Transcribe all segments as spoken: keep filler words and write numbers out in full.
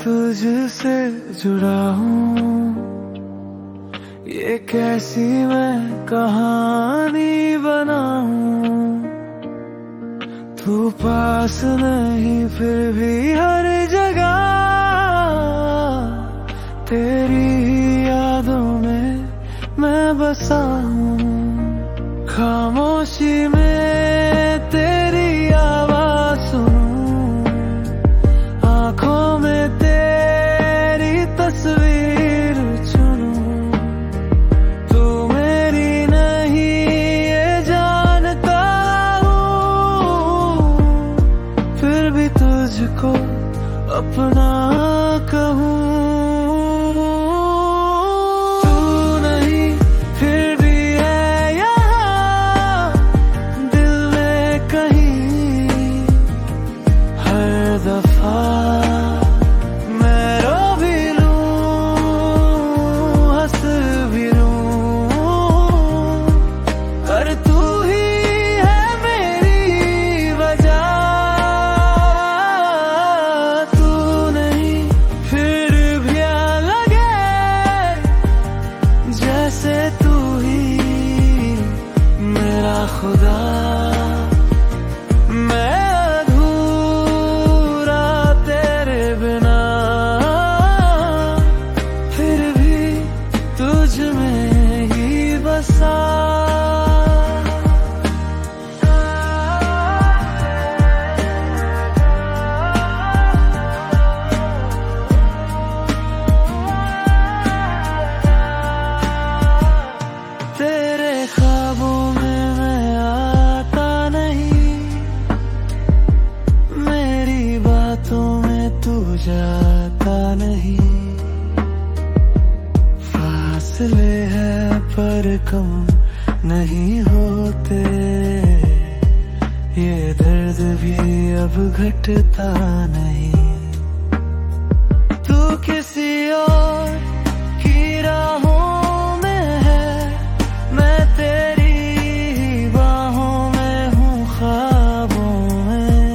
तुझसे जुड़ा हूँ, ये कैसी मैं कहानी बनाऊं। तू पास नहीं फिर भी हर जगह तेरी यादों में मैं बसा हूँ। खामोशी में तेरी आवाज सुनूं, आंखों में तेरी तस्वीर चुनूं। तू मेरी नहीं ये जानता हूँ, फिर भी तुझको अपना कहूँ। खुदा मैं अधूरा तेरे बिना, फिर भी तुझ में ही बसा। तेरे ख्वाबों में तू जाता नहीं, फासले हैं पर कम नहीं होते। ये दर्द भी अब घटता नहीं। तू किसी और की राहों में है, मैं तेरी बाहों में हूँ ख्वाबों में।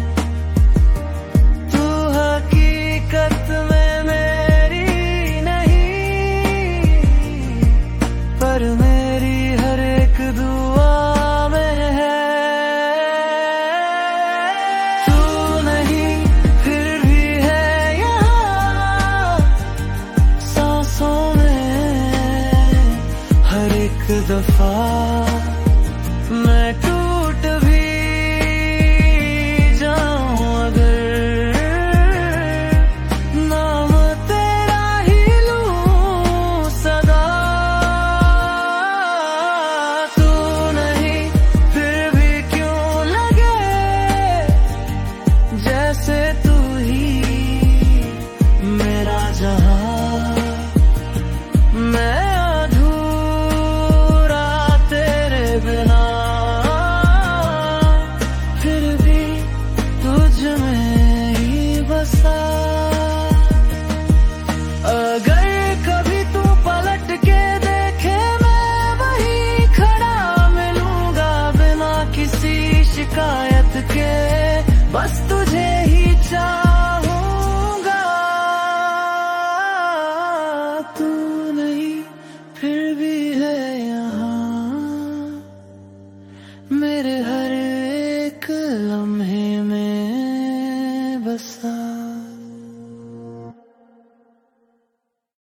पर मेरी हर एक दुआ में है। तू नहीं फिर भी है यहाँ सांसों में, हर एक दफा मैं टूट भी जाऊं अगर, नाम तेरा ही लूं सदा। जैसे तू ही मेरा जहां, मैं अधूरा तेरे बिना, फिर भी तुझ में ही बसा। अगर कभी तू पलट के देखे मैं वहीं खड़ा मिलूंगा, बिना किसी शिकायत के बस तुझे ही चाहूंगा। तू नहीं फिर भी है यहाँ, मेरे हर एक लम्हे में बसा।